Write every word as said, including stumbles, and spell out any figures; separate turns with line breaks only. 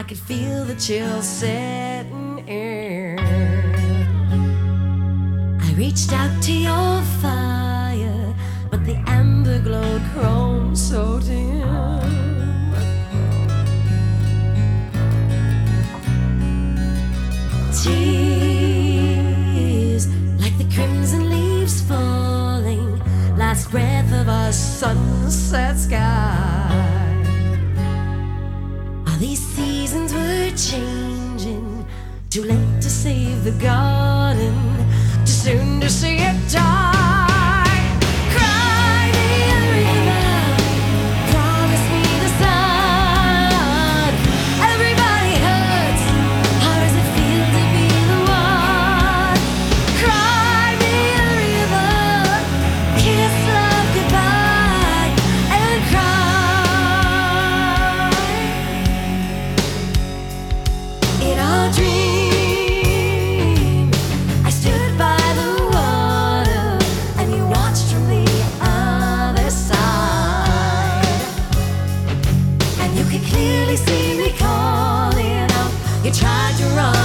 could feel the chill setting in. I reached out to your fire, but the amber glowed chrome so dim. Tears like the crimson leaves falling, last breath of our sunset sky. All these seasons were changing, too late to save the garden, too soon to see it die. Cry me a river, promise me the sun. Everybody hurts, how does it feel to be the one? Cry me a river, kiss love goodbye, and cry. In our dream, I stood by the water and you watched from the other side, and you could clearly see me calling out. You tried to run